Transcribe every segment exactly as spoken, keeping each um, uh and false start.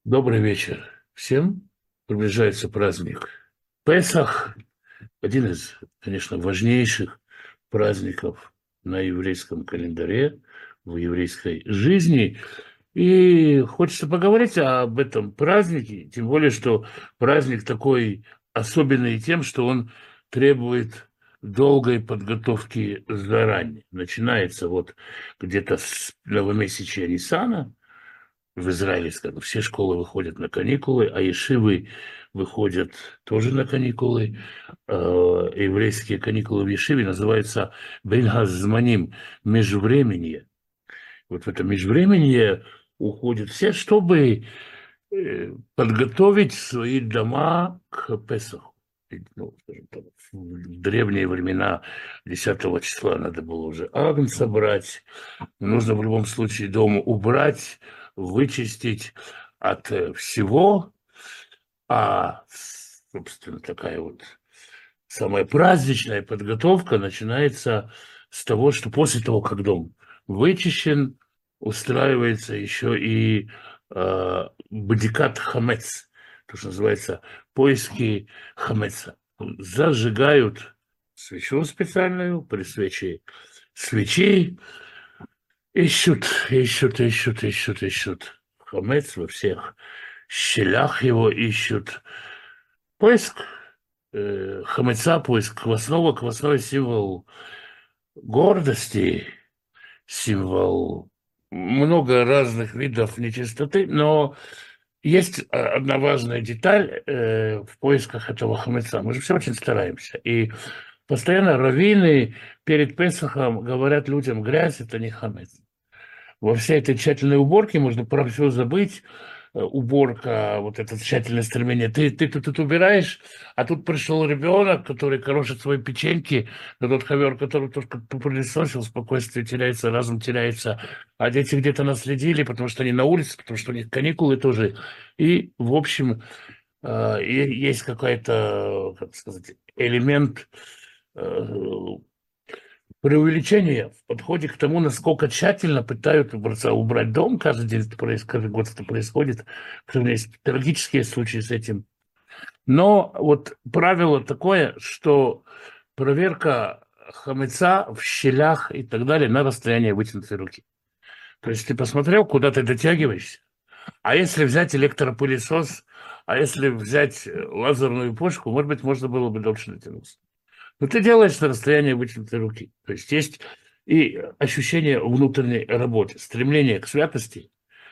Добрый вечер всем. Приближается праздник Песах, один из, конечно, важнейших праздников на еврейском календаре, в еврейской жизни. И хочется поговорить об этом празднике, тем более, что праздник такой особенный тем, что он требует долгой подготовки заранее. Начинается вот где-то с новомесячия Ниссана, в Израиле, скажем, все школы выходят на каникулы, а ешивы выходят тоже на каникулы. Э, Еврейские каникулы в ешиве называются бен-газманим, межвременье. Вот в это межвременье уходят все, чтобы э, подготовить свои дома к Песаху. Ведь, ну, скажем так, в древние времена десятого числа надо было уже агнца брать, нужно в любом случае дом убрать, вычистить от э, всего, а, собственно, такая вот самая праздничная подготовка начинается с того, что после того, как дом вычищен, устраивается еще и э, бдикат хамец, то, что называется поиски хамеца. Зажигают свечу специальную, при свече свечи, ищут, ищут, ищут, ищут, ищут. Хамец во всех щелях его ищут. Поиск э, хамеца, поиск квасного. Квасной символ гордости, символ много разных видов нечистоты, но есть а, одна важная деталь э, в поисках этого хамеца. Мы же все очень стараемся. И постоянно раввины перед Песохом говорят людям, грязь – это не хамец. Во всей этой тщательной уборке можно про все забыть. Э, Уборка, вот это тщательное стремление. Ты, ты тут, тут убираешь, а тут пришел ребенок, который крошит свои печеньки, на тот ковер, который только пылесосил, спокойствие теряется, разум теряется, а дети где-то наследили, потому что они на улице, потому что у них каникулы тоже. И, в общем, э, е- есть какой-то, как сказать, элемент э, преувеличение в подходе к тому, насколько тщательно пытаются убрать дом. Каждый день это происходит, каждый год это происходит. К сожалению, есть трагические случаи с этим. Но вот правило такое, что проверка хамеца в щелях и так далее на расстоянии вытянутой руки. То есть ты посмотрел, куда ты дотягиваешься. А если взять электропылесос, а если взять э, лазерную почку, может быть, можно было бы дольше дотянуться. Но ты делаешь на расстоянии вытянутой руки. То есть есть и ощущение внутренней работы, стремление к святости.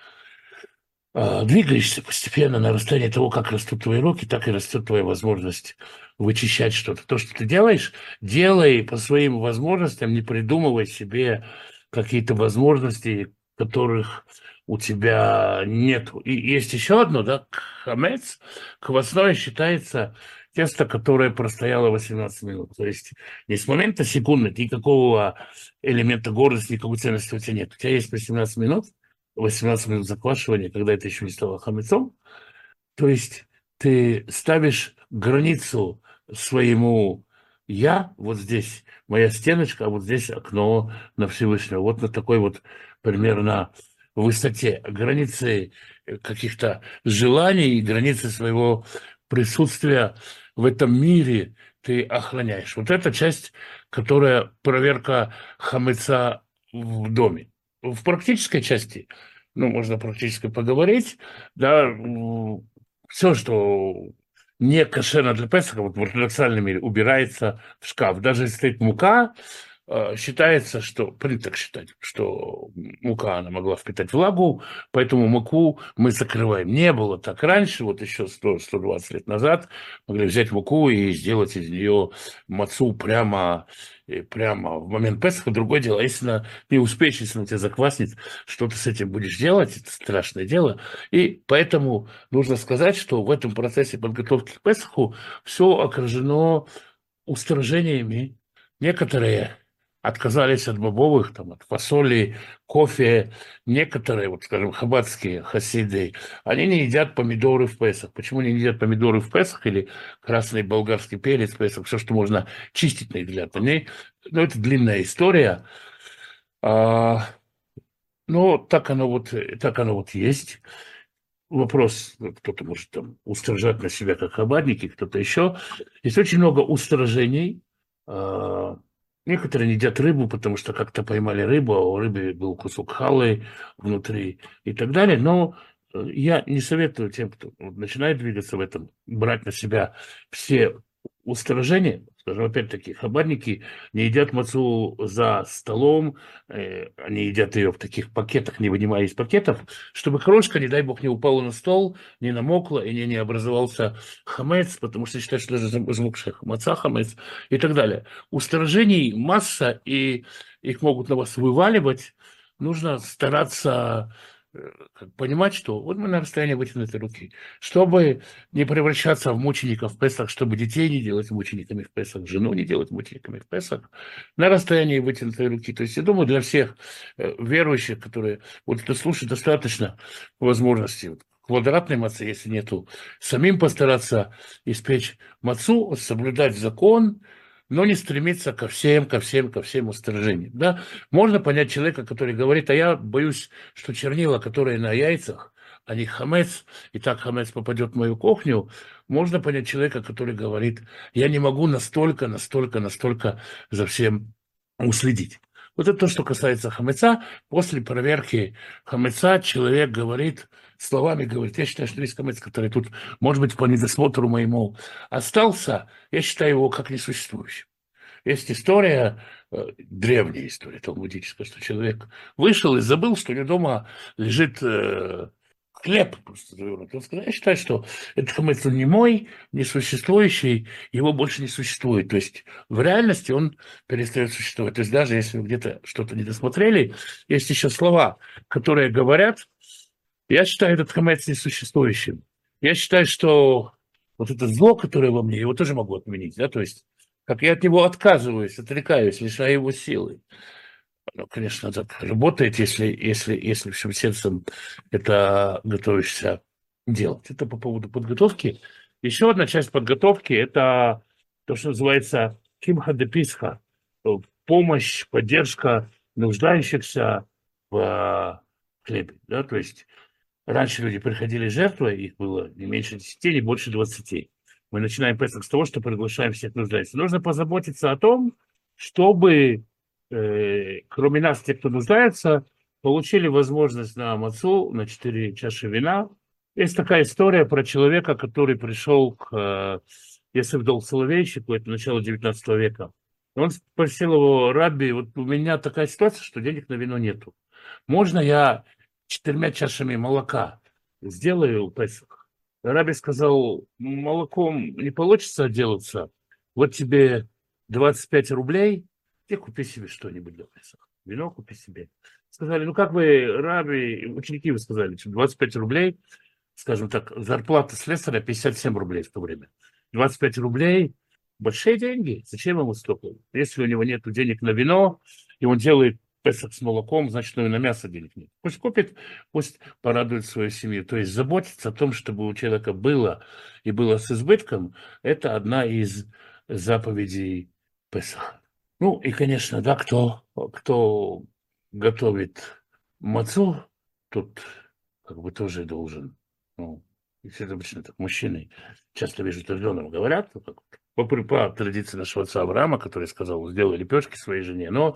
А, двигаешься постепенно на расстоянии того, как растут твои руки, так и растет твоя возможность вычищать что-то. То, что ты делаешь, делай по своим возможностям, не придумывай себе какие-то возможности, которых у тебя нет. И есть еще одно, да, хамец, квасное считается тесто, которое простояло восемнадцать минут. То есть не с момента секунды никакого элемента гордости, никакой ценности у тебя нет. У тебя есть восемнадцать минут, восемнадцать минут заквашивания, когда это еще не стало хамецом. То есть ты ставишь границу своему «я», вот здесь моя стеночка, а вот здесь окно на Всевышнего. Вот на такой вот примерно высоте границы каких-то желаний и границы своего присутствия в этом мире ты охраняешь. Вот эта часть, которая проверка хамеца в доме. В практической части, ну, можно практически поговорить, да, все, что не кошерно для Песаха, вот в ортодоксальном мире, убирается в шкаф. Даже если стоит мука, э, считается, что, принято так считать, что мука, она могла впитать влагу, поэтому муку мы закрываем. Не было так раньше, вот еще сто сто двадцать лет назад могли взять муку и сделать из нее мацу прямо, э, прямо в момент Песаха. Другое дело, если на, ты успеешь, если на тебя закваснет, что ты с этим будешь делать, это страшное дело. И поэтому нужно сказать, что в этом процессе подготовки к Песаху все окружено устражениями. Некоторые отказались от бобовых, там, от фасоли, кофе. Некоторые, вот, скажем, хаббатские хасиды, они не едят помидоры в Песах. Почему они не едят помидоры в Песах или красный болгарский перец в Песах? Все, что можно чистить, на их взгляд. Они, ну, это длинная история. А, но так оно вот, так оно вот есть. вопрос, ну, кто-то может там устражать на себя, как хабадники, кто-то еще. Есть очень много устражений. А, Некоторые не едят рыбу, потому что как-то поймали рыбу, а у рыбы был кусок халы внутри и так далее. Но э, я не советую тем, кто вот начинает двигаться в этом, брать на себя все устражения. Скажем, опять-таки, хабарники не едят мацу за столом, э, они едят ее в таких пакетах, не вынимая из пакетов, чтобы крошка, не дай бог, не упала на стол, не намокла и не, не образовался хамец, потому что считают, что даже замокшая маца хамец и так далее. Устражений масса, и их могут на вас вываливать. Нужно стараться э, как понимать, что вот мы на расстоянии вытянутой руки, чтобы не превращаться в мучеников в Песах, чтобы детей не делать мучениками в Песах, жену не делать мучениками в Песах, на расстоянии вытянутой руки. То есть, я думаю, для всех э, верующих, которые вот это слушают, достаточно возможности вот, квадратной мацы, если нету, самим постараться испечь мацу, соблюдать закон, но не стремиться ко всем, ко всем, ко всем устражениям. Да? Можно понять человека, который говорит, а я боюсь, что чернила, которые на яйцах, они хамец, и так хамец попадет в мою кухню. Можно понять человека, который говорит, я не могу настолько, настолько, настолько за всем уследить. Вот это то, что касается хамеца. После проверки хамеца человек говорит, словами говорит, я считаю, что весь хамец, который тут, может быть, по недосмотру моему остался, я считаю его как несуществующим. Есть история, э, древняя история талмудическая, что человек вышел и забыл, что у него дома лежит э, хлеб просто завернут. Он сказал, я считаю, что этот хамец он не мой, несуществующий, его больше не существует. То есть в реальности он перестает существовать. То есть даже если вы где-то что-то не досмотрели, есть еще слова, которые говорят, я считаю этот хамец несуществующим. Я считаю, что вот это зло, которое во мне, его тоже могу отменить. Да? То есть как я от него отказываюсь, отрекаюсь, лишаю его силы. Ну, конечно, так работает, если, если, если всем сердцем это готовишься делать. Это по поводу подготовки. Еще одна часть подготовки – это то, что называется кимха де писха, помощь, поддержка нуждающихся в хлебе. Да? То есть раньше люди приходили жертвой, их было не меньше десяти, не больше двадцати. Мы начинаем Песах с того, что приглашаем всех нуждающихся. Нужно позаботиться о том, чтобы э, кроме нас, те, кто нуждается, получили возможность на мацу, на четыре чаши вина. Есть такая история про человека, который пришел к э, Есеф-Дол Соловейщику, это начало девятнадцатого века. Он спросил его, Рабби, вот у меня такая ситуация, что денег на вино нету. Можно я четырьмя чашами молока сделаю Песах? Раби сказал, молоком не получится отделаться, вот тебе двадцать пять рублей, ты купи себе что-нибудь для Песаха. Вино купи себе. Сказали, ну как вы, Раби, ученики вы сказали, что двадцать пять рублей, скажем так, зарплата слесаря пятьдесят семь рублей в то время. двадцать пять рублей, большие деньги, зачем ему столько? Если у него нет денег на вино, и он делает Песах с молоком, значит, ну и на мясо денег нет. Пусть купит, пусть порадует свою семью. То есть заботиться о том, чтобы у человека было и было с избытком, это одна из заповедей Песаха. Ну и, конечно, да, кто, кто готовит мацу, тут как бы тоже должен, ну, если это обычно так мужчины, часто вижу, традиционно говорят, ну, как, по, по традиции нашего отца Авраама, который сказал, сделай лепешки своей жене, но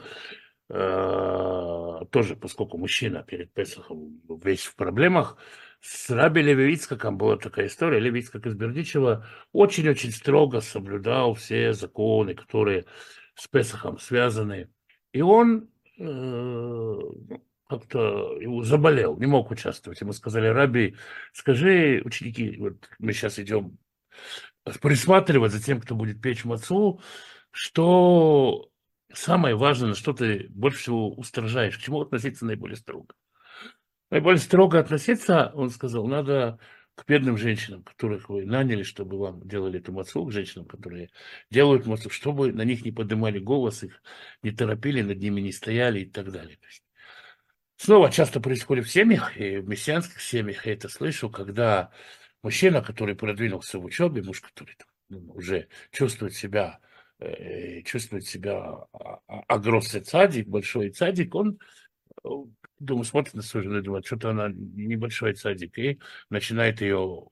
э, тоже, поскольку мужчина перед Песохом весь в проблемах, с Раби Леви Ицхаком была такая история. Леви Ицхак из Бердичева очень-очень строго соблюдал все законы, которые с Песохом связаны. И он э, как-то его заболел, не мог участвовать. Ему сказали, Раби, скажи, ученики, вот мы сейчас идем присматривать за тем, кто будет печь мацу, что самое важное, на что ты больше всего устражаешь, к чему относиться наиболее строго. Наиболее строго относиться, он сказал, надо к бедным женщинам, которых вы наняли, чтобы вам делали эту мацу, к женщинам, которые делают мацу, чтобы на них не поднимали голос, их не торопили, над ними не стояли и так далее. То есть, снова часто происходит в семьях, и в мессианских семьях я это слышу, когда мужчина, который продвинулся в учебе, муж, который там, ну, уже чувствует себя, э, чувствует себя огромный цадик, большой цадик, он думаю, смотрит на свою жену и думает, что-то она небольшой садик, и начинает ее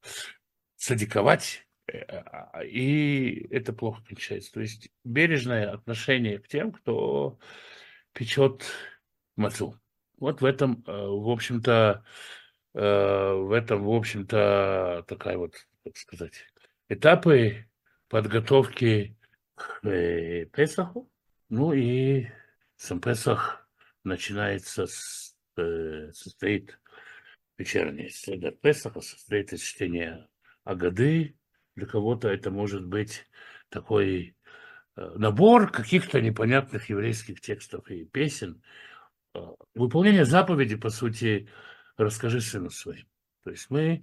садиковать, э, а, и это плохо кончается. То есть бережное отношение к тем, кто печет мацу. Вот в этом, э, в общем-то, э, в этом, в общем-то, такая вот, как сказать, этапы подготовки к э, Песаху. Ну и сам Песах начинается с, э, состоит вечерний седер Песаха, состоит из чтения Агады. Для кого-то это может быть такой э, набор каких-то непонятных еврейских текстов и песен. Э, Выполнение заповеди, по сути, расскажи сыну своим. То есть мы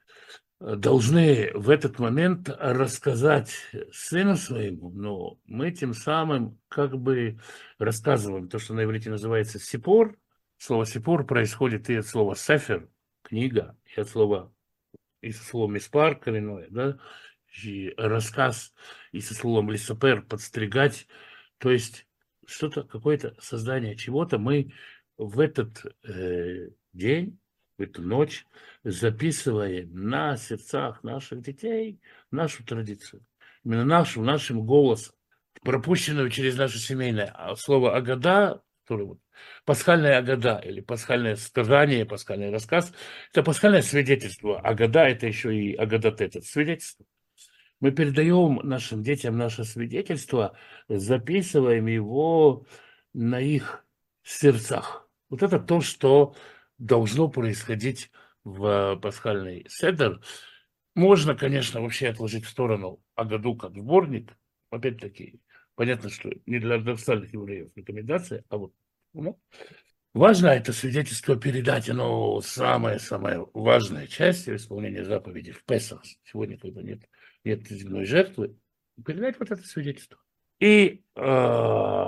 э, должны в этот момент рассказать сыну своему, но мы тем самым как бы рассказываем то, что на иврите называется сипор. Слово сипор происходит и от слова сефер, книга, и от слова, и со словом миспар коренное, да, и рассказ, и со словом лисапер, подстригать, то есть что-то, какое-то создание чего-то мы в этот э, день, в эту ночь записываем на сердцах наших детей нашу традицию. Именно нашу, нашим голосом, пропущенную через наше семейное. А слово «агада», которое вот, пасхальная агада или пасхальное сказание, пасхальный рассказ, это пасхальное свидетельство. Агада – это еще и агадат, это свидетельство. Мы передаем нашим детям наше свидетельство, записываем его на их сердцах. Вот это то, что должно происходить в пасхальный седер. Можно, конечно, вообще отложить в сторону Агаду как сборник. Опять-таки, понятно, что не для ортодоксальных евреев рекомендация, а вот ну, важно это свидетельство передать, оно самая-самая важная часть исполнения заповеди в Песах. Сегодня, когда нет, нет земной жертвы, передать вот это свидетельство. И э,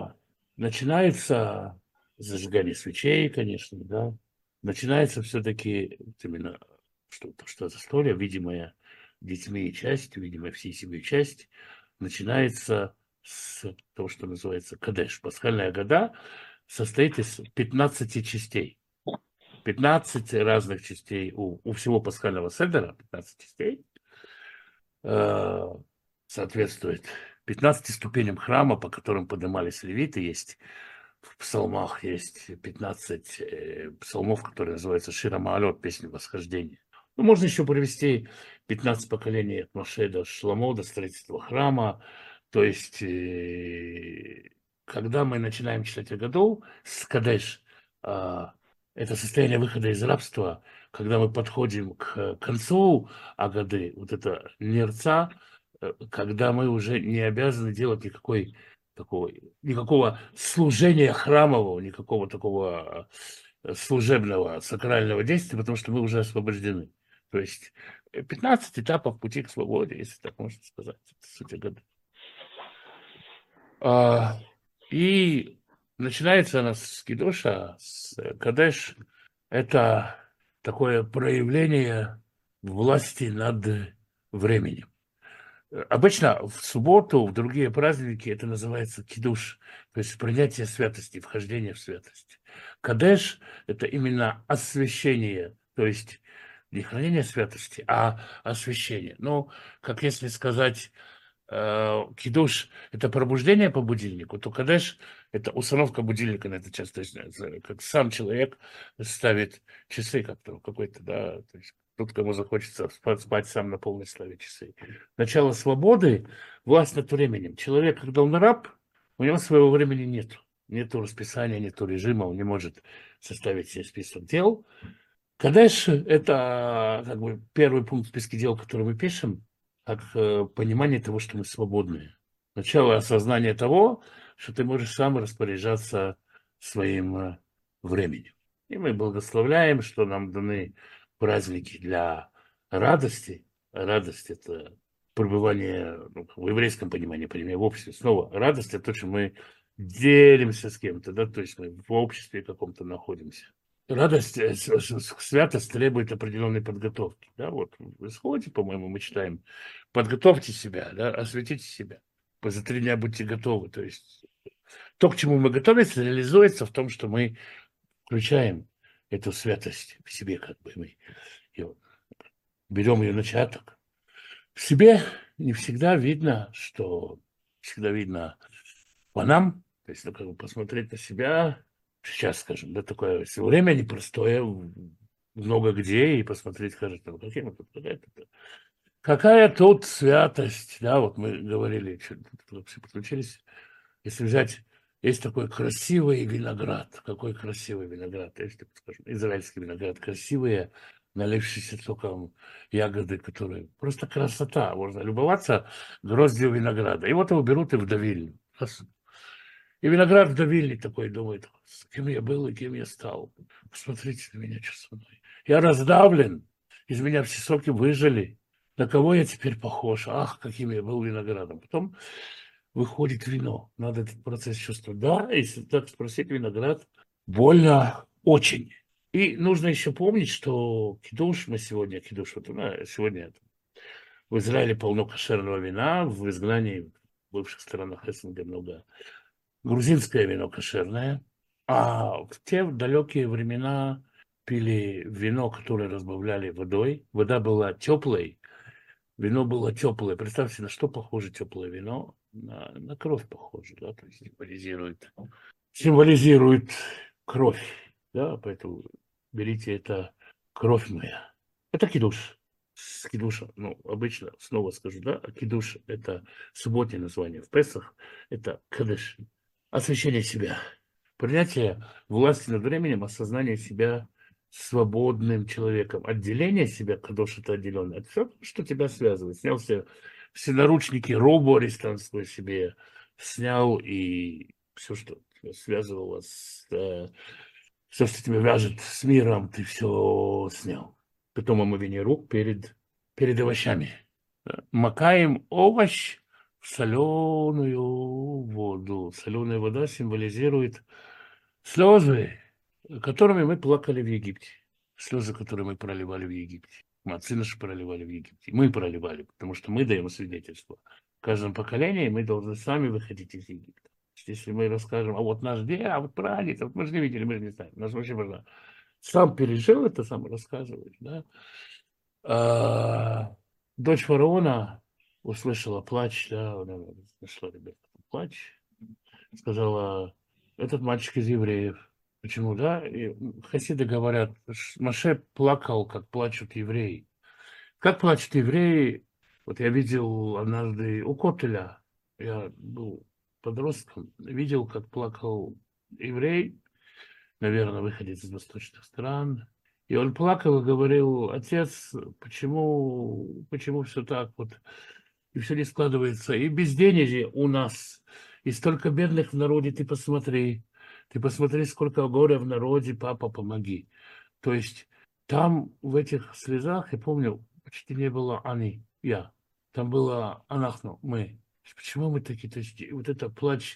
начинается зажигание свечей, конечно, да. Начинается все-таки именно что, что застолье, видимая детьми и часть, видимая всей семьей часть, начинается с того, что называется кадеш. Пасхальная года состоит из пятнадцати частей. пятнадцать разных частей у, у всего пасхального седера, пятнадцать частей, э, соответствует пятнадцати ступеням храма, по которым поднимались левиты. Есть в псалмах есть пятнадцать э, псалмов, которые называются Шира Маалот, песни восхождения. Ну, можно еще привести пятнадцать поколений от Моше до Шломо, до строительства храма. То есть, э, когда мы начинаем читать Агаду, с Кадеш, э, это состояние выхода из рабства, когда мы подходим к концу Агады, вот это нерца, э, когда мы уже не обязаны делать никакой такого, никакого служения храмового, никакого такого э, служебного сакрального действия, потому что мы уже освобождены. То есть э, пятнадцать этапов пути к свободе, если так можно сказать. Это суть Агады. А, и начинается она с Кидуша, с Кадеш. Это такое проявление власти над временем. Обычно в субботу, в другие праздники это называется кидуш, то есть принятие святости, вхождение в святость. Кадеш – это именно освящение, то есть не хранение святости, а освящение. Ну, как если сказать, э, кидуш – это пробуждение по будильнику, то кадеш – это установка будильника на этот час. То есть э, как сам человек ставит часы как-то какой-то, да, то есть тот, кому захочется спать, спать сам на полной ставит часы. Начало свободы, власть над временем. Человек, когда он раб, у него своего времени нет. Нету расписания, нету режима, он не может составить себе список дел. Кадеш – это как бы первый пункт в списке дел, который мы пишем, как э, понимание того, что мы свободные. Начало осознания того, что ты можешь сам распоряжаться своим э, временем. И мы благословляем, что нам даны праздники для радости. Радость – это пребывание, ну, в еврейском понимании, понимание в обществе. Снова радость – это то, что мы делимся с кем-то, да, то есть мы в обществе каком-то находимся. Радость, э, с- с- святость требует определенной подготовки. Да? Вот в исходе, по-моему, мы читаем, подготовьте себя, да, осветите себя. За три дня будьте готовы. То есть то, к чему мы готовимся, реализуется в том, что мы включаем эту святость в себе, как бы мы её, берем ее начаток. В себе не всегда видно, что всегда видно по нам, то есть, ну, как бы посмотреть на себя сейчас, скажем, да, такое всё время непростое, в много где, и посмотреть, кажется, вот каким это, какая тут какая тут святость, да, вот мы говорили, чё тут все подключились. Если взять, есть такой красивый виноград, какой красивый виноград, если, скажем, израильский виноград, красивые, налившиеся соком ягоды, которые просто красота, можно любоваться гроздью винограда. И вот его берут и вдавили. Ас И виноград вдавили такой, думает: "С кем я был и кем я стал? Посмотрите на меня, чё со мной. Я раздавлен, из меня все соки выжали. На кого я теперь похож? Ах, каким я был виноградом". Потом выходит вино. Надо этот процесс чувствовать. Да, если так спросить, виноград больно очень. И нужно еще помнить, что кидуш мы сегодня, кидуш, вот у нас сегодня в Израиле полно кошерного вина, в изгнании в бывших странах СНГ много грузинское вино кошерное, а в те далекие времена пили вино, которое разбавляли водой. Вода была теплой, вино было теплое. Представьте, на что похоже теплое вино? На, на кровь похоже, да, то есть символизирует, символизирует кровь, да, поэтому берите это кровь моя. Это кидуш. С кидуша, ну, обычно, снова скажу, да, кидуш – это субботнее название. В Песах – это кадеш, освящение себя, принятие власти над временем, осознание себя свободным человеком, отделение себя, кадош – это отделенное, от всего, что тебя связывает. Снял все, все наручники, робу арестантскую себе, снял, и все, что тебя связывало с... э, все, что тебя вяжет с миром, ты все снял. Потом омовение рук перед, перед овощами. Да. Макаем овощ в соленую воду. Соленая вода символизирует слезы, которыми мы плакали в Египте. Слезы, которые мы проливали в Египте. Мы отцы наши проливали в Египте. Мы проливали, потому что мы даем свидетельство. В каждом поколении мы должны сами выходить из Египта. Если мы расскажем, а вот наш дед, а вот прадед, вот мы же не видели, мы же не знаем. Нас вообще можно сам пережил это, сам рассказывает, да. А, дочь фараона услышала плач, да, она нашла ребенка, плач, сказала: этот мальчик из евреев. Почему, да? И хасиды говорят, Моше плакал, как плачут евреи. Как плачут евреи? Вот я видел однажды у Котеля, я был подростком, видел, как плакал еврей, наверное, выходец из восточных стран. И он плакал и говорил: отец, почему, почему все так вот, и все не складывается, и безденежье у нас, и столько бедных в народе, ты посмотри, ты посмотри, сколько горя в народе, папа, помоги. То есть там в этих слезах, я помню, почти не было они, я. Там было анахну, мы. Почему мы такие? То есть вот это плач,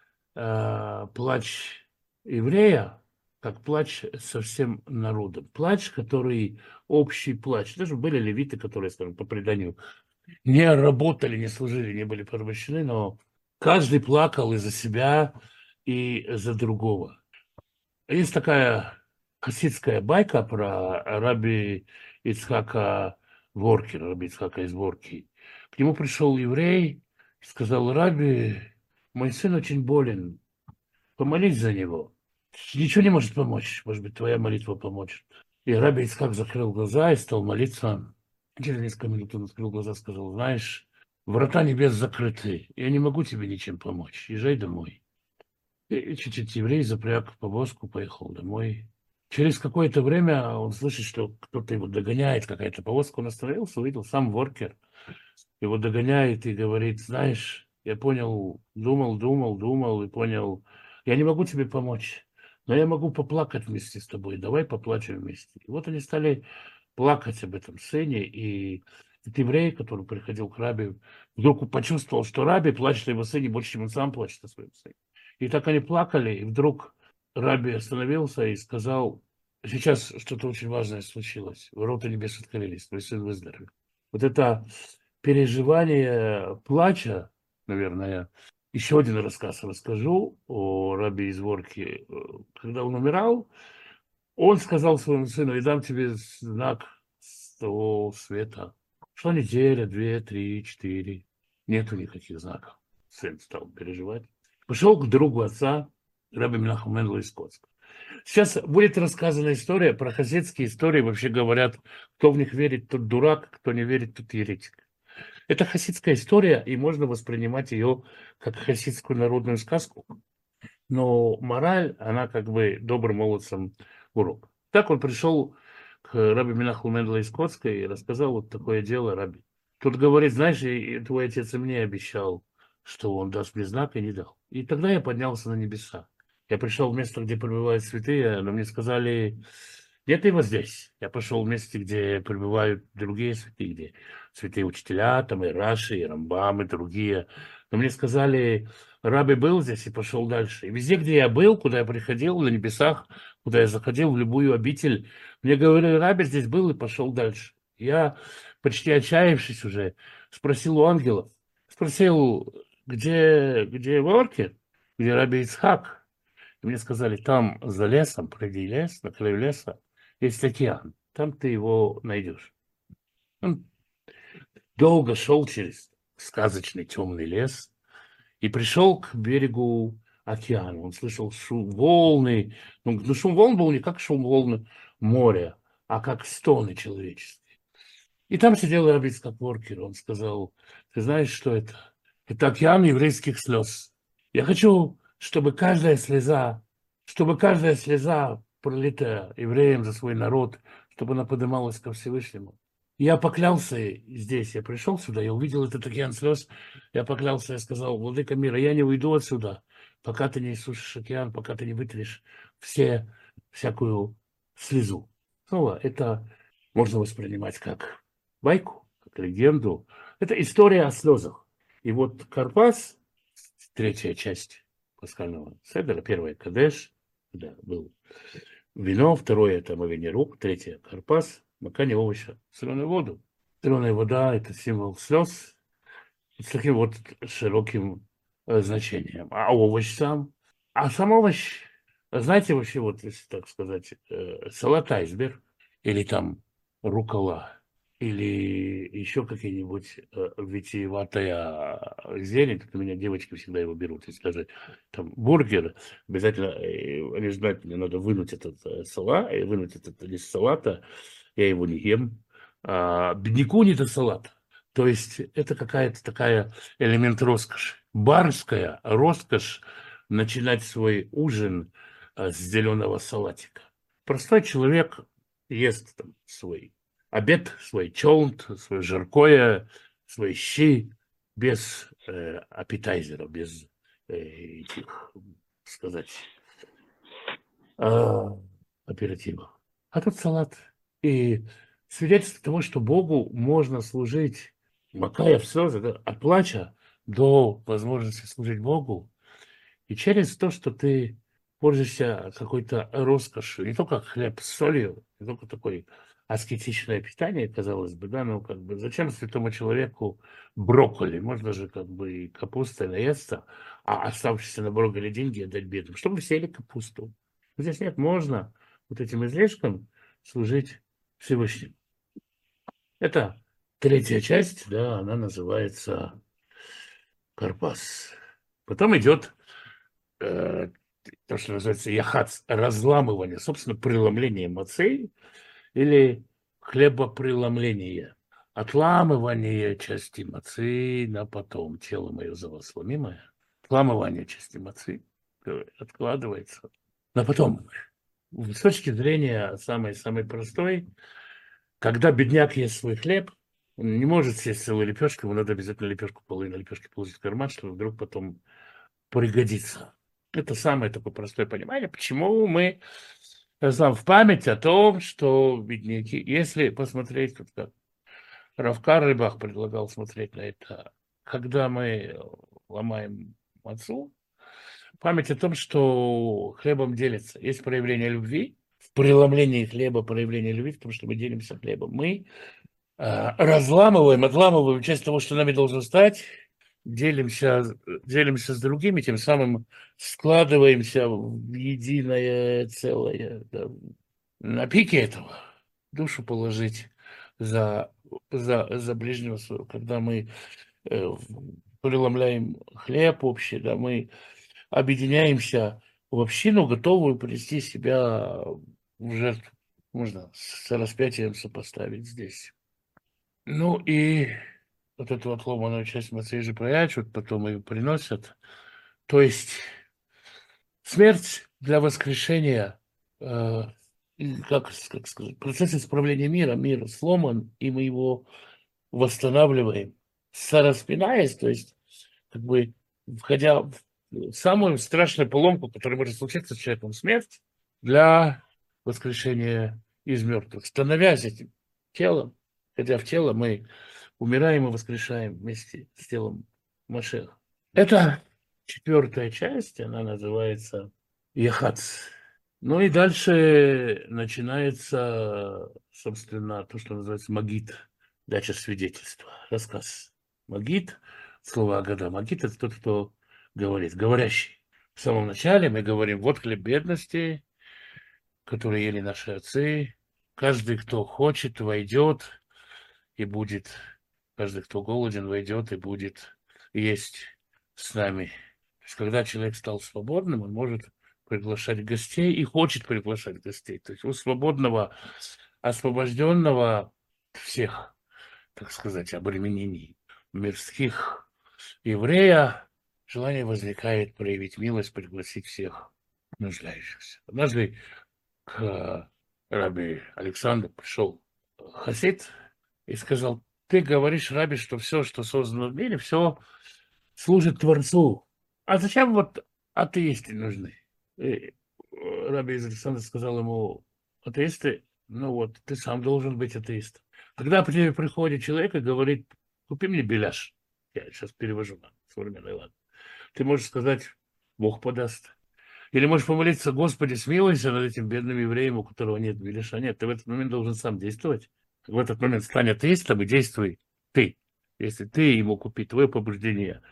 э, плач еврея, как плач со всем народом. Плач, который общий плач. Даже были левиты, которые, скажем, по преданию, не работали, не служили, не были порабощены, но каждый плакал и за себя, и за другого. Есть такая хасидская байка про раби Ицхака Воркера, раби Ицхака из Ворки. К нему пришел еврей и сказал: раби, мой сын очень болен, помолись за него. Ничего не может помочь, может быть, твоя молитва поможет. И раби Ицхак закрыл глаза и стал молиться. Через несколько минут он открыл глаза и сказал: знаешь, врата небес закрыты, я не могу тебе ничем помочь, езжай домой. И чуть-чуть еврей запряг повозку, поехал домой. Через какое-то время он слышит, что кто-то его догоняет, какая-то повозка. Он остановился, увидел сам воркер. Его догоняет и говорит: знаешь, я понял, думал, думал, думал и понял, я не могу тебе помочь, но я могу поплакать вместе с тобой, давай поплачем вместе. И вот они стали плакать об этом сыне, и этот еврей, который приходил к раби, вдруг почувствовал, что раби плачет о его сыне больше, чем он сам плачет о своем сыне. И так они плакали, и вдруг раби остановился и сказал: сейчас что-то очень важное случилось, ворота небес открылись, твой сын выздоровел. Вот это переживание плача, наверное, еще один рассказ расскажу о рабе из Ворки. Когда он умирал, Он сказал своему сыну: "Я дам тебе знак с того света". Шла неделя, две, три, четыре. Нету никаких знаков. Сын стал переживать. Пошел к другу отца, раби Менахем Мендела из Коцка. Сейчас будет рассказана история про хасидские истории. Вообще говорят, кто в них верит, тот дурак, кто не верит, тот еретик. Это хасидская история, и можно воспринимать ее как хасидскую народную сказку. Но мораль, она как бы добрым молодцам урок. Так он пришел к раби Менахему Мендела из Коцка и рассказал вот такое дело раби. Тут говорит: знаешь, и твой отец и мне обещал, что он даст мне знак, и не дал. И тогда я поднялся на небеса. Я пришел в место, где пребывают святые, но мне сказали: нет его здесь. Я пошел в месте, где пребывают другие святые, где святые учителя, там и Раши, и Рамбам, и другие. Но мне сказали: раби был здесь и пошел дальше. И везде, где я был, куда я приходил, на небесах, куда я заходил, в любую обитель, мне говорили: раби здесь был и пошел дальше. Я, почти отчаявшись уже, спросил у ангелов, спросил, где, где ворки, где раби Ицхак. И мне сказали: там за лесом, пройди лес, на краю леса есть океан, там ты его найдешь. Он долго шел через сказочный темный лес и пришел к берегу океана. Он слышал шум волны. Ну, ну, шум волн был не как шум волны моря, а как стоны человеческие. И там сидел раби Ицхак Воркер. Он сказал: ты знаешь, что это? Это океан еврейских слез. Я хочу, чтобы каждая слеза, чтобы каждая слеза, пролитая евреем за свой народ, чтобы она поднималась ко Всевышнему. Я поклялся здесь, я пришел сюда, я увидел этот океан слез, я поклялся, я сказал: владыка мира, я не уйду отсюда, пока ты не иссушишь океан, пока ты не вытрешь все, всякую слезу. Снова это можно воспринимать как байку, как легенду. Это история о слезах. И вот Карпас, третья часть пасхального седера, первая Кадеш, да, был вино, второе это омовение рук, третье Карпас, макание овоща, соленую воду. Соленая вода – это символ слез с таким вот широким э, значением. А овощ сам? А сам овощ, знаете, вообще, вот, если так сказать, э, салат айсберг или там рукола, или еще какие-нибудь э, витиеватая зелень, тут у меня девочки всегда его берут, если даже там бургер, обязательно, э, они знают, мне надо вынуть этот э, салат, и вынуть этот лист салата, я его не ем. А, бедняку не до салата. То есть это какая-то такая элемент роскоши. Барская роскошь начинать свой ужин а, с зеленого салатика. Простой человек ест там свой обед, свой чолнт, свое жаркое, свои щи без э, аппетайзера, без э, этих, сказать, э, оперативов. А тут салат. И свидетельство того, что Богу можно служить, макая в слезы, да, от плача до возможности служить Богу, и через то, что ты пользуешься какой-то роскошью, не только хлеб с солью, не только такое аскетичное питание, казалось бы, да, ну как бы зачем святому человеку брокколи? Можно же как бы и капустой наесться, а оставшиеся на брокколи деньги отдать бедным, чтобы съели капусту. Здесь нет, можно вот этим излишком служить Всевышнему. Это третья часть, да, она называется Карпас. Потом идет э, то, что называется яхац, разламывание, собственно, преломление мацей или хлебопреломление. Отламывание части мацы на потом. Тело мое за вас ломимое. Отламывание части мацы откладывается на потом. С точки зрения самой-самой простой, когда бедняк ест свой хлеб, он не может съесть целую лепешку, ему надо обязательно лепешку, половину лепешки положить в карман, чтобы вдруг потом пригодится. Это самое такое простое понимание, почему мы знаем в память о том, что бедняки, если посмотреть, вот как Рав Карлибах предлагал смотреть на это, когда мы ломаем мацу, память о том, что хлебом делится. Есть проявление любви, в преломлении хлеба проявление любви, потому что мы делимся хлебом. Мы э, разламываем, отламываем часть того, что нами должно стать, делимся, делимся с другими, тем самым складываемся в единое целое. Да. на пике этого душу положить за, за, за ближнего своего, когда мы э, в- преломляем хлеб общий, да, мы объединяемся в общину, готовую принести себя в жертву. Можно с распятием сопоставить здесь. Ну и вот эту отломанную часть Матвея же прячут, потом ее приносят. То есть смерть для воскрешения, э, и как, с- как сказать, процесс исправления мира, мир сломан, и мы его восстанавливаем, сораспинаясь, то есть как бы входя в самую страшную поломку, которая может случиться с человеком, смерть, для воскрешения из мертвых, становясь этим телом, хотя в тело мы умираем и воскрешаем вместе с телом Машеха. Это четвертая часть, она называется Яхац. Ну и дальше начинается, собственно, то, что называется Магит, дача свидетельства, рассказ. Магит, слово Агада. Магит – это тот, кто говорит, говорящий. В самом начале мы говорим, вот хлеб бедности, который ели наши отцы. Каждый, кто хочет, войдет и будет, каждый, кто голоден, войдет и будет есть с нами. То есть, когда человек стал свободным, он может приглашать гостей и хочет приглашать гостей. То есть у свободного, освобожденного всех, так сказать, обременений мирских еврея желание возникает проявить милость, пригласить всех нуждающихся. Однажды к раби Александру пришел хасид и сказал: ты говоришь, раби, что все, что создано в мире, все служит Творцу. А зачем вот атеисты нужны? И раби из Александра сказал ему: атеисты, ну вот, ты сам должен быть атеистом. Когда к тебе приходит человек и говорит: купи мне беляш, я сейчас перевожу на современный лад, ты можешь сказать: Бог подаст. Или можешь помолиться: Господи, смилуйся над этим бедным евреем, у которого нет беляша. Нет, ты в этот момент должен сам действовать. В этот момент стань атеистом и действуй ты. Если ты ему купи, твое побуждение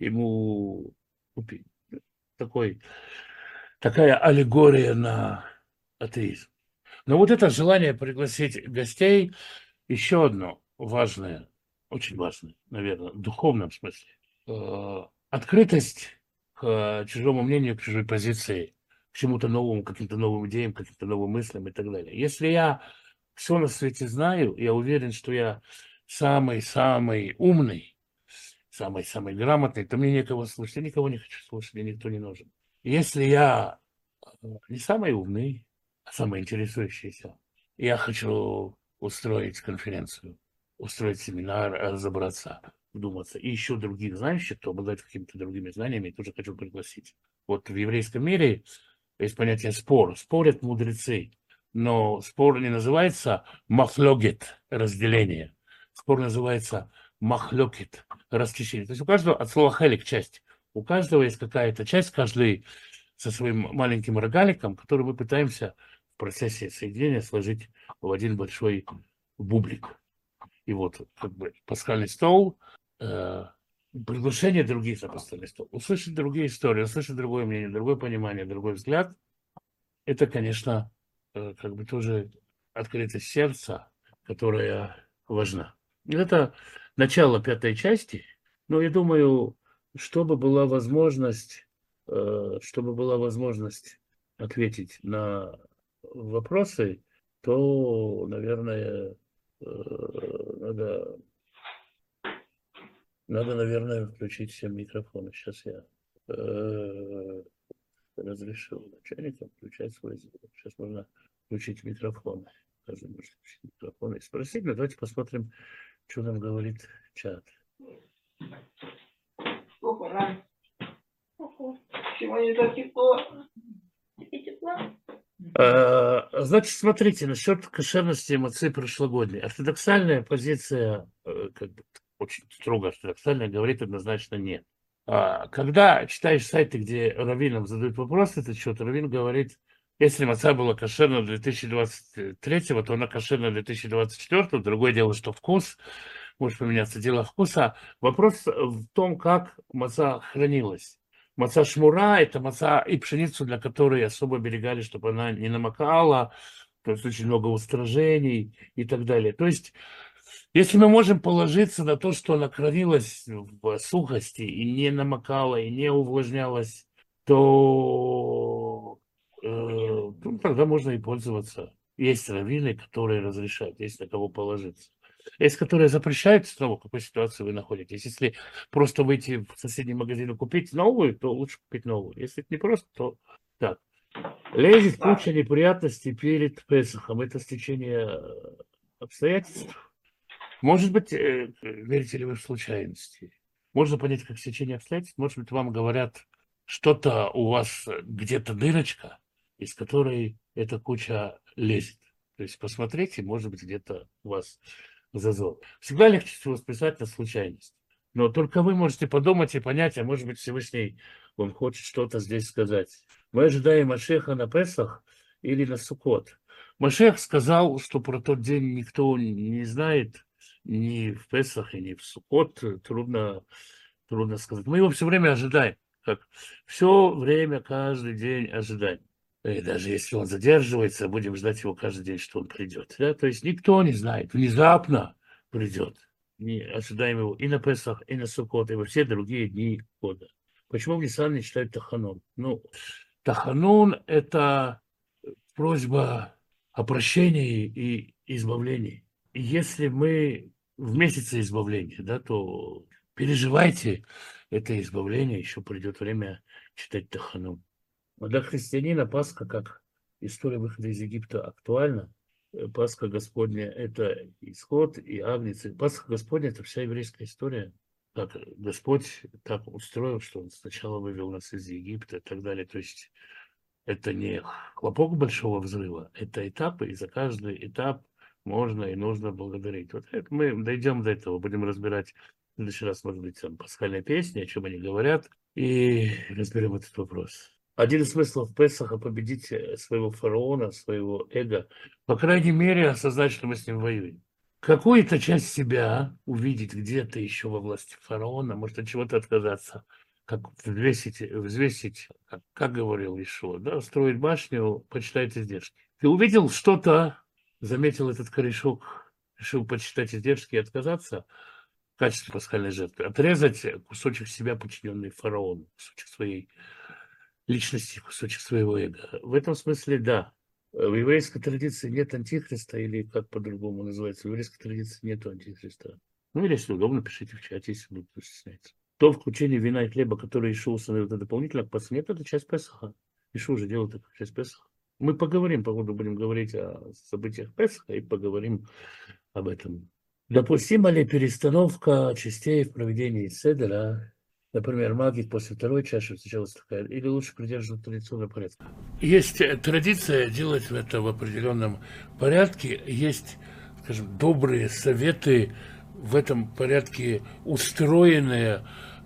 ему купи. Такой, такая аллегория на атеизм. Но вот это желание пригласить гостей, еще одно важное, очень важное, наверное, в духовном смысле. Э, Открытость к чужому мнению, к чужой позиции, к чему-то новому, к каким-то новым идеям, к каким-то новым мыслям и так далее. Если я все на свете знаю, я уверен, что я самый-самый умный, самый-самый грамотный, то мне некого слушать. Я никого не хочу слушать, мне никто не нужен. Если я э, не самый умный, а самый интересующийся, я хочу устроить конференцию, устроить семинар, разобраться, вдуматься. И еще других знающих, кто обладает какими-то другими знаниями, тоже хочу пригласить. Вот в еврейском мире есть понятие спор. Спорят мудрецы, но спор не называется махлогет, разделение. Спор называется махлокет, расхищение. То есть у каждого от слова хелик часть. У каждого есть какая-то часть, каждый со своим маленьким рогаликом, который мы пытаемся в процессе соединения сложить в один большой бублик. И вот как бы пасхальный стол, э, приглашение других на пасхальный стол, услышать другие истории, услышать другое мнение, другое понимание, другой взгляд, это, конечно, э, как бы тоже открытость сердца, которая важна. Это начало пятой части, но я думаю, чтобы была возможность, э, чтобы была возможность ответить на вопросы, то, наверное, э, надо, надо, наверное, включить все микрофоны. Сейчас я э, разрешил начальникам включать свой звук. Сейчас можно включить микрофон. Каждый может включить микрофон и спросить. Но давайте посмотрим, что нам говорит чат. Сколько нам? Сегодня так тепло. Тебе тепло? А, значит, смотрите, насчет кошерности эмоций прошлогодней. Ортодоксальная позиция, э, как бы очень строго ортодоксальная, говорит однозначно нет. А, когда читаешь сайты, где раввинам задают вопрос, этот счет, раввин говорит: если маца была кошерна для две тысячи двадцать третьего, то она кошерна для две тысячи двадцать четвёртого. Другое дело, что вкус может поменяться, дело вкуса. Вопрос в том, как маца хранилась. Маца шмура – это маца и пшеницу, для которой особо берегали, чтобы она не намокала, то есть очень много устражений и так далее. То есть, если мы можем положиться на то, что она хранилась в сухости и не намокала, и не увлажнялась, то э, ну, тогда можно и пользоваться. Есть раввины, которые разрешают, есть на кого положиться. Есть, которые запрещают, снова в какой ситуации вы находитесь. Если просто выйти в соседний магазин и купить новую, то лучше купить новую. Если это не просто, то так. Лезет куча неприятностей перед Песохом. Это стечение э, обстоятельств. Может быть, э, верите ли вы в случайности? Можно понять, как стечение обстоятельств. Может быть, вам говорят, что-то у вас где-то дырочка, из которой эта куча лезет. То есть посмотрите, может быть, где-то у вас зазор. Всегда легче всего списать на случайность. Но только вы можете подумать и понять, а может быть, Всевышний вам хочет что-то здесь сказать. Мы ожидаем Машеха на Песах или на Суккот. Машех сказал, что про тот день никто не знает, ни в Песах, и ни в Суккот. Трудно, трудно сказать. Мы его все время ожидаем. Как все время, каждый день ожидаем. И даже если он задерживается, будем ждать его каждый день, что он придет. Да? То есть никто не знает, внезапно придет. Не ожидаем его и на Песах, и на Суккот, и во все другие дни года. Почему в Нисан не читают Таханун? Ну, Таханун – это просьба о прощении и избавлении. И если мы в месяце избавления, да, то переживайте это избавление, еще придет время читать Таханун. Но для христианина Пасха, как история выхода из Египта, актуальна. Пасха Господня – это исход и агнец. Пасха Господня – это вся еврейская история. Как Господь так устроил, что Он сначала вывел нас из Египта и так далее. То есть это не хлопок большого взрыва, это этапы, и за каждый этап можно и нужно благодарить. Вот это мы дойдем до этого, будем разбирать в следующий раз, может быть, там пасхальные песни, о чем они говорят, и разберем этот вопрос. Один из смыслов Песаха – победить своего фараона, своего эго, по крайней мере, осознать, что мы с ним воюем. Какую-то часть себя увидеть где-то еще во власти фараона, может от чего-то отказаться, как взвесить, взвесить как, как говорил Ишуа, да, строить башню, почитать издержки. Ты увидел что-то, заметил этот корешок, решил почитать издержки и отказаться в качестве пасхальной жертвы, отрезать кусочек себя, подчиненный фараону, кусочек своей личности, кусочек своего эго. В этом смысле, да. В еврейской традиции нет антихриста, или как по-другому называется, в еврейской традиции нет антихриста. Ну, или если удобно, пишите в чате, если будут стесняться. То включение вина и хлеба, которое Ишуа установил, это дополнительно к Пасхе. Нет, это часть Песаха. Ишуа уже делает это часть Песаха. Мы поговорим, по ходу будем говорить о событиях Песаха и поговорим об этом. Допустима ли перестановка частей в проведении седера? Например, магит после второй чаши встречалась такая, или лучше придерживаться традиционного порядка? Есть традиция делать это в определенном порядке. Есть, скажем, добрые советы в этом порядке устроенные.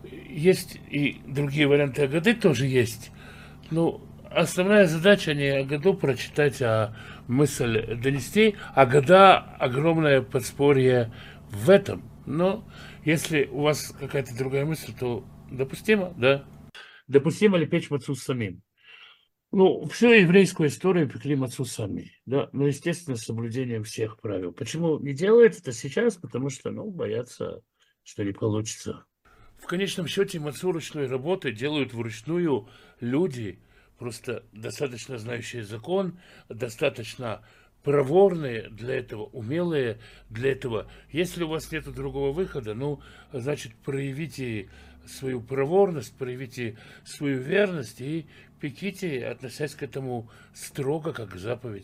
Есть и другие варианты Агады тоже есть. Но основная задача не Агаду прочитать, а мысль донести. Агада – огромное подспорье в этом. Но если у вас какая-то другая мысль, то допустимо, да. Допустимо ли печь мацу самим? Ну, всю еврейскую историю пекли мацу сами, да, но, естественно, с соблюдением всех правил. Почему не делают это сейчас? Потому что, ну, боятся, что не получится. В конечном счете мацу ручной работы делают вручную люди, просто достаточно знающие закон, достаточно проворные для этого, умелые для этого. Если у вас нет другого выхода, ну, значит, проявите свою проворность, проявите свою верность и пеките, относясь к этому строго, как к заповеди.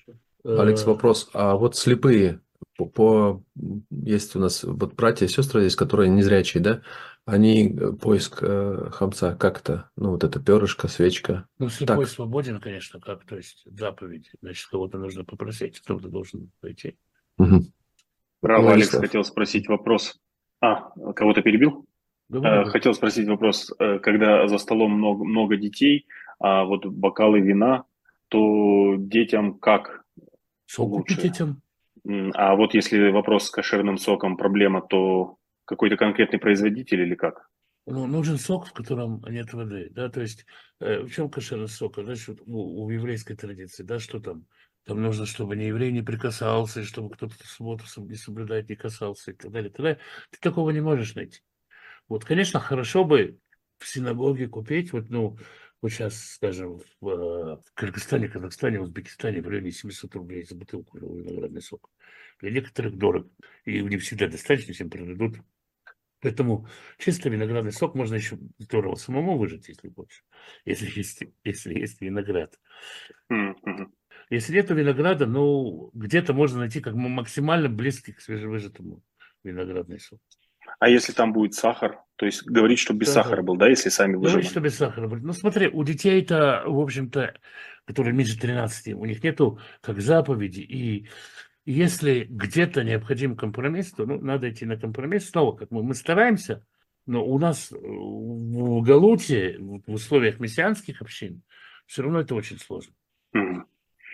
Алекс, вопрос. А вот слепые, по, по- есть у нас вот братья и сестры здесь, которые незрячие, да? Они э, поиск э, хамца как-то, ну вот это перышко, свечка. Ну, слепой Так. свободен, конечно, как, то есть заповедь. Значит, кого-то нужно попросить, кто-то должен пойти. Угу. Право, Алекс Владислав. хотел спросить вопрос. А, кого-то перебил? Говорю, Э, Хотел спросить вопрос. Э, Когда за столом много, много детей, а вот бокалы вина, то детям как сок купить лучше? этим. М, А вот если вопрос с кошерным соком проблема, то какой-то конкретный производитель или как? Ну, нужен сок, в котором нет воды, да, то есть э, в чем кошерность сока, значит, вот у, у еврейской традиции, да, что там, Там нужно, чтобы ни еврей не прикасался, и чтобы кто-то в субботу соб- не соблюдает, не касался и так далее, и так далее. Ты такого не можешь найти. Вот, конечно, хорошо бы в синагоге купить, вот, ну, вот сейчас, скажем, в, э, в Кыргызстане, Казахстане, Узбекистане в районе семьсот рублей за бутылку виноградный сок. Для некоторых дорого. И не всегда достаточно, всем продадут. Поэтому чисто виноградный сок можно еще здорово самому выжать, если хочешь. Если есть, если есть виноград. М, мгм. Если нет винограда, ну, где-то можно найти как м- максимально близкий к свежевыжатому виноградный сок. А если там будет сахар? То есть говорить, что без Сахар. сахара был, да, если сами Говорит, выжимали? что без сахара будет. Ну, смотри, у детей-то, в общем-то, которые меньше тринадцати, у них нету как заповеди. И если где-то необходим компромисс, то ну, надо идти на компромисс. Снова, как мы, мы стараемся, но у нас э, в Галуте, в условиях мессианских общин, все равно это очень сложно. Мгм.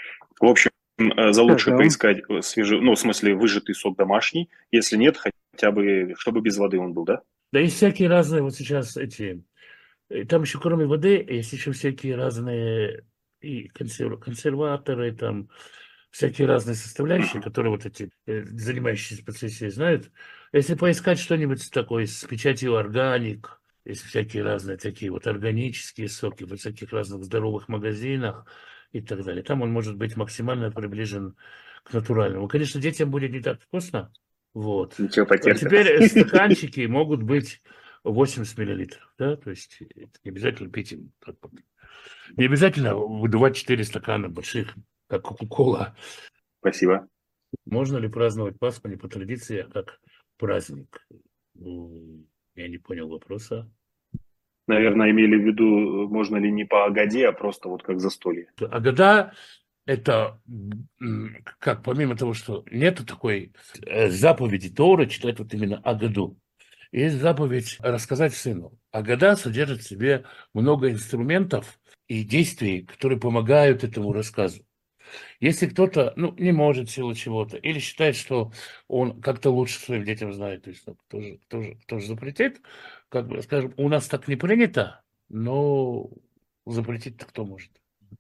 В общем, э, за лучше Ага. поискать э, свежий, ну, в смысле, выжатый сок домашний. Если нет, хотя бы, чтобы без воды он был, да? Да есть всякие разные вот сейчас эти... э, Там еще кроме воды есть еще всякие разные и консерв- консерваторы, там всякие разные составляющие, Мгм. которые вот эти э, занимающиеся процессией знают. Если поискать что-нибудь такое с печатью органик, есть всякие разные такие вот органические соки в всяких разных здоровых магазинах и так далее. Там он может быть максимально приближен к натуральному. Конечно, детям будет не так вкусно. Вот. Ничего, А потерпят. теперь э, стаканчики могут быть восемьдесят миллилитров, да, то есть это не обязательно пить им так вот. Не обязательно выдувать четыре стакана больших, как Кока-Кола. Спасибо. Можно ли праздновать Пасху не по традиции, а как праздник? Ну, я не понял вопроса. Наверное, имели в виду, можно ли не по Агаде, а просто вот как застолье. Агада – это, м, как помимо того, что нету такой э, заповеди Торы читать вот именно Агаду, есть заповедь рассказать сыну. Агада содержит в себе много инструментов и действий, которые помогают этому рассказу. Если кто-то, ну, не может в силу чего-то, или считает, что он как-то лучше своим детям знает, то есть ну, тоже, тоже, тоже запретит, как бы, скажем, у нас так не принято, но запретить-то кто может?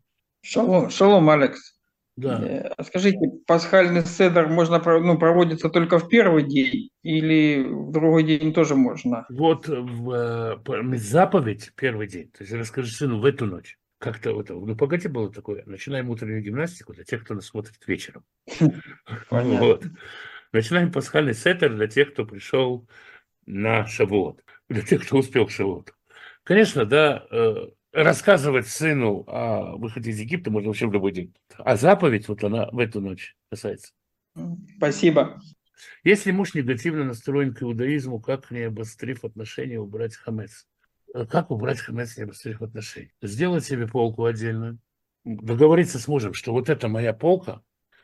Шалом, шалом, Алекс. Да. Э, а Скажите, пасхальный седер можно, про- ну, проводится только в первый день или в другой день тоже можно? Вот в, э, по- заповедь первый день, то есть расскажи сыну в эту ночь. Как-то вот, ну, погоди, было такое. Начинаем утреннюю гимнастику для тех, кто нас смотрит вечером. Понятно. Вот. Начинаем пасхальный сеттер для тех, кто пришел на Шавуот, для тех, кто успел к Шавуоту. Конечно, да, э, рассказывать сыну о выходе из Египта можно вообще в любой день. А заповедь, вот она в эту ночь касается. Спасибо. Если муж негативно настроен к иудаизму, как, не обострив отношения, убрать хамец? Э, Как убрать хамец, не обострив отношения? Сделать себе полку отдельную, договориться с мужем, что вот это моя полка,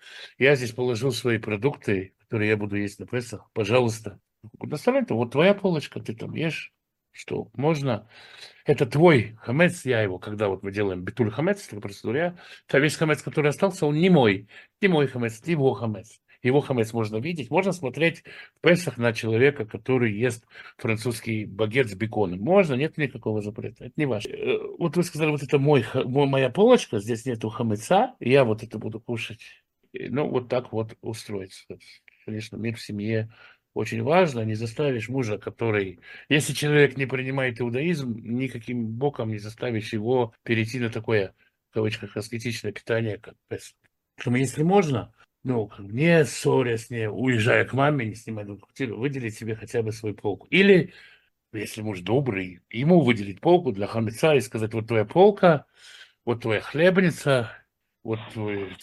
я здесь положил свои продукты, которые я буду есть на Песах, пожалуйста. Доставай, вот твоя полочка, ты там ешь, что можно. Это твой хамец, я его, когда вот мы делаем битуль хамец, это процедура, я, то весь хамец, который остался, он не мой, не мой хамец, не его хамец. Его хамец можно видеть, можно смотреть в Песах на человека, который ест французский багет с беконом. Можно, нет никакого запрета, это не ваше. Э, Вот вы сказали, вот это мой, ха- мой- моя полочка, здесь нету хамеца, я вот это буду кушать. И, Ну, вот так вот устроиться. Конечно, мир в семье очень важно, не заставишь мужа, который... Если человек не принимает иудаизм, никаким боком не заставишь его перейти на такое, в кавычках, аскетичное питание, как Песах. Поэтому если можно, ну, как бы не ссорясь, не уезжая к маме, не снимая другую квартиру, выделить себе хотя бы свою полку. Или, если муж добрый, ему выделить полку для хамеца и сказать, вот твоя полка, вот твоя хлебница, вот твой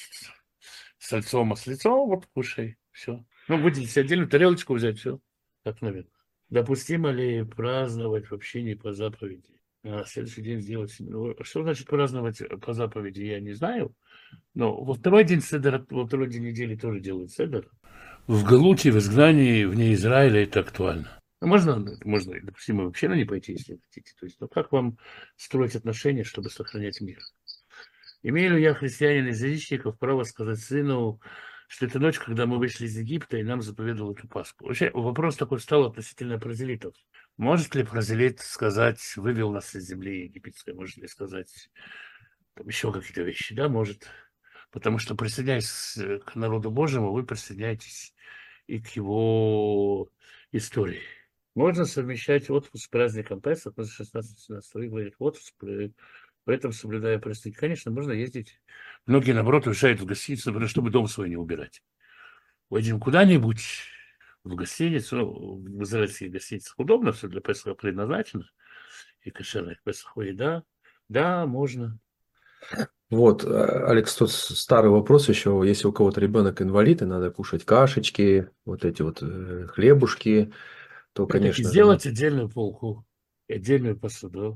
сальцо, маслицо, вот кушай, все. Ну, выделить отдельную тарелочку взять, все, как наверное. Допустимо ли праздновать вообще не по заповеди? А на следующий день сделать... Ну, что значит праздновать по заповеди, я не знаю. Но во второй день седера, во второй день недели тоже делают седер. В Галуте, в изгнании, вне Израиля это актуально. Ну, Можно, можно, допустимо, вообще на не пойти, если хотите. То есть, ну, как вам строить отношения, чтобы сохранять мир? Имею ли я, христианин из язычников, право сказать сыну, что это ночь, когда мы вышли из Египта, и нам заповедовал эту Пасху? Вообще, вопрос такой стал относительно прозелитов. Может ли прозелит сказать, вывел нас из земли египетской? Может ли сказать там, еще какие-то вещи? Да, может. Потому что, присоединяясь к народу Божьему, вы присоединяетесь и к его истории. Можно совмещать отпуск с праздником Песах, после шестнадцать-семнадцать, вы говорите, отпуск, при, при этом соблюдая праздники. Конечно, можно ездить. Многие, наоборот, уезжают в гостиницу, например, чтобы дом свой не убирать. Пойдем куда-нибудь в гостиницу, ну, в израильских гостиницах удобно, все для Песаха предназначено, и кошерная Песаху еда. Да, можно. Вот, а, Алекс, тут с- старый вопрос еще. Если у кого-то ребенок инвалид, и надо кушать кашечки, вот эти вот э, хлебушки, то, Опять-таки, конечно же, сделать отдельную полку, и отдельную посуду,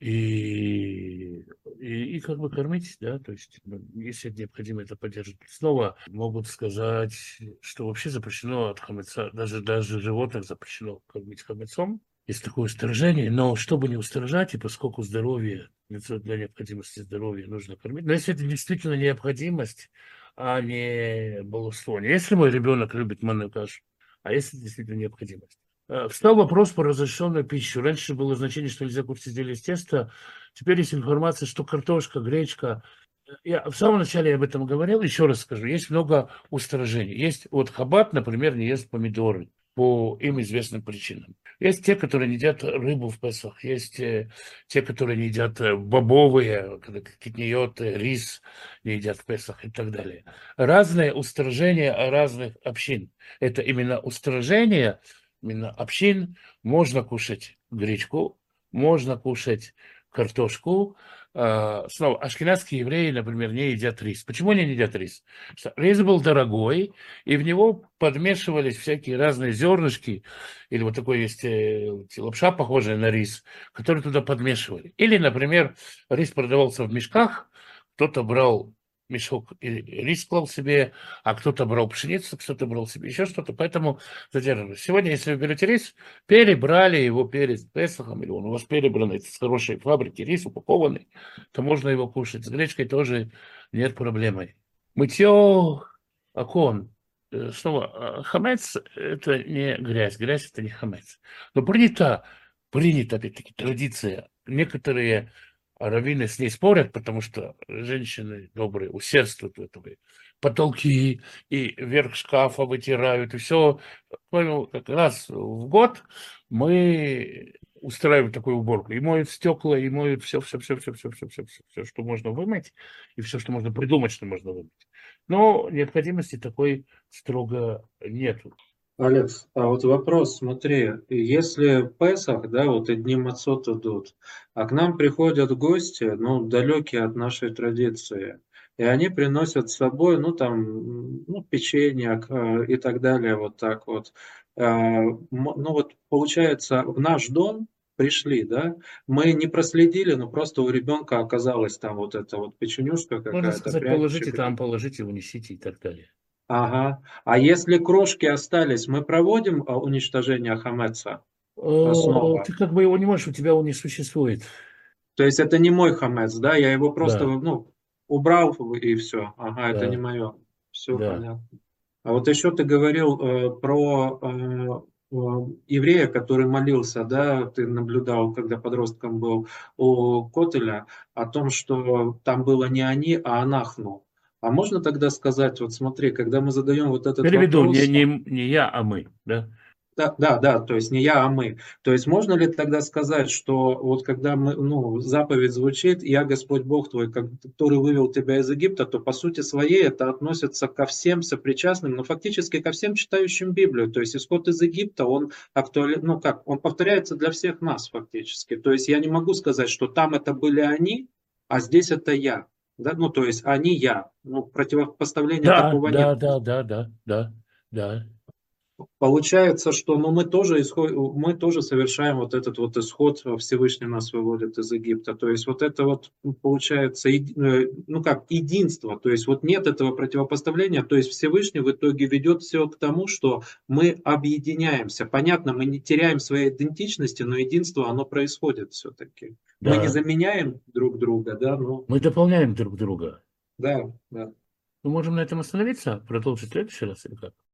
и, и, и как бы кормить, да, то есть, ну, если необходимо это поддерживать. Снова могут сказать, что вообще запрещено от хамеца, даже, даже животных запрещено кормить хамецом. Есть такое устражение, но чтобы не устражать, и поскольку здоровье, для необходимости здоровья нужно кормить, но если это действительно необходимость, а не баловство. Если мой ребенок любит манную кашу, а если действительно необходимость. Э, Встал вопрос про разрешенную пищу. Раньше было значение, что нельзя кушать изделия из теста. Теперь есть информация, что картошка, гречка. Я в самом начале об этом говорил, еще раз скажу. Есть много устражений. Есть вот хаббат, например, не ест помидоры по им известным причинам. Есть те, которые не едят рыбу в Песах. Есть э, те, которые не едят э, бобовые, когда китниот, э, рис не едят в Песах и так далее. Разные устражения разных общин. Это именно устражение именно общин. Можно кушать гречку, можно кушать картошку. А, снова, ашкеназские евреи, например, не едят рис. Почему они не едят рис? Потому что рис был дорогой, и в него подмешивались всякие разные зернышки, или вот такой есть э, лапша, похожая на рис, который туда подмешивали. Или, например, рис продавался в мешках, кто-то брал мешок и рис клал себе, а кто-то брал пшеницу, кто-то брал себе еще что-то, поэтому задерживались. Сегодня, если вы берете рис, перебрали его перед Песохом, или он у вас перебранный с хорошей фабрики, рис упакованный, то можно его кушать. С гречкой тоже нет проблемы. Мытье окон. Э, Снова, э, хамец – это не грязь, грязь – это не хамец. Но принято, принято, опять-таки, традиция. Некоторые раввины с ней спорят, потому что женщины добрые усердствуют в этом. Потолки и верх шкафа вытирают, и все. Понял, как раз в год мы устраиваем такую уборку. И моют стекла, и моют все, все, все, все, все, все, все, все, все, что можно вымыть, и все, что можно придумать, что можно вымыть. Но необходимости такой строго нету. Алекс, а вот вопрос, смотри, если Песах, да, вот и Дни Мацот идут, а к нам приходят гости, ну, далекие от нашей традиции, и они приносят с собой, ну, там, м, ну, печенье э, и так далее, вот так вот. Э, м- Ну, вот, получается, в наш дом пришли, да, мы не проследили, но просто у ребенка оказалась там вот эта вот печенюшка Можно какая-то, сказать, пряничек положите и там, так. положите, унесите и так далее. Ага. А если крошки остались, мы проводим а, уничтожение хамеца а, Э, снова? Ты как бы его не можешь, у тебя он не существует. То есть это не мой хамец, да? Я его просто, Да, ну, убрал и все. Ага, это не да, мое. Все да. понятно. А вот еще ты говорил э, про э, э, еврея, который молился, да, ты наблюдал, когда подростком был у Котеля, о том, что там было не они, а анахну. А можно тогда сказать, вот смотри, когда мы задаем вот этот Переведу, не, вопрос, не, не я, а мы. Да? да, да, да, то есть не я, а мы. То есть можно ли тогда сказать, что вот когда мы, ну, заповедь звучит, «Я Господь Бог твой, который вывел тебя из Египта», то по сути своей это относится ко всем сопричастным, но фактически ко всем читающим Библию. То есть исход из Египта, он актуален, ну как, он повторяется для всех нас фактически. То есть я не могу сказать, что там это были они, а здесь это я. Да? Ну, то есть они, я. Ну, противопоставления Да, такого нет. да, да, да, да, да, да. Получается, что ну, мы, тоже исход, мы тоже совершаем вот этот вот исход, Всевышний нас выводит из Египта. То есть вот это вот ну, получается, еди- э, ну как, единство. То есть вот нет этого противопоставления. То есть Всевышний в итоге ведет все к тому, что мы объединяемся. Понятно, мы не теряем своей идентичности, но единство, оно происходит все-таки. Мы не Да. заменяем друг друга, да, но Мы дополняем друг друга. да, да. Мы можем на этом остановиться, продолжить в следующий раз или как?